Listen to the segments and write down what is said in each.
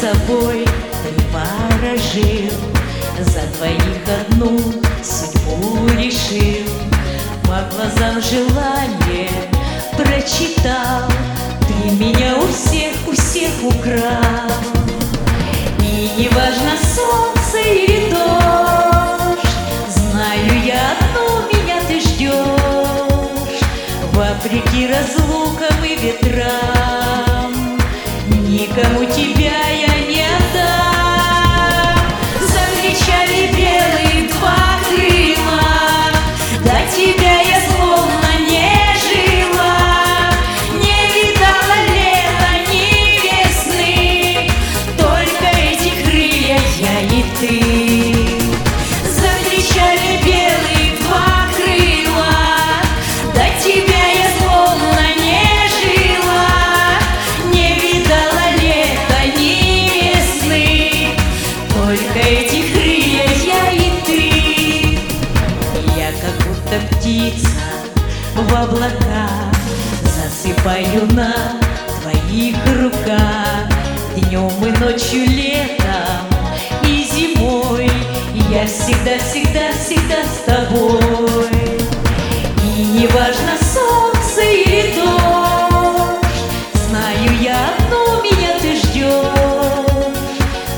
собой три пара жил, за двоих одну судьбу решил. По глазам желание прочитал, ты меня у всех украл. И не важно, солнце или дождь, знаю я одну, меня ты ждешь. Вопреки разлукам и ветрам, никому тебя я не отдам. Закричали белые два крыла, до тебя я словно не жила. Не видала лета ни весны, только эти крылья я и ты. Закричали белые два крыла, до тебя я словно не жила. Не видала лета ни весны, только эти крылья я и ты. Я как будто птица в облака, засыпаю на твоих руках. Днем и ночью, летом и зимой я всегда с тобой. И не важно, солнце или дождь, знаю я одну, меня ты ждешь.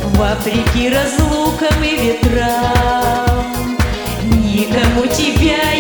Вопреки разлукам и ветрам, никому тебя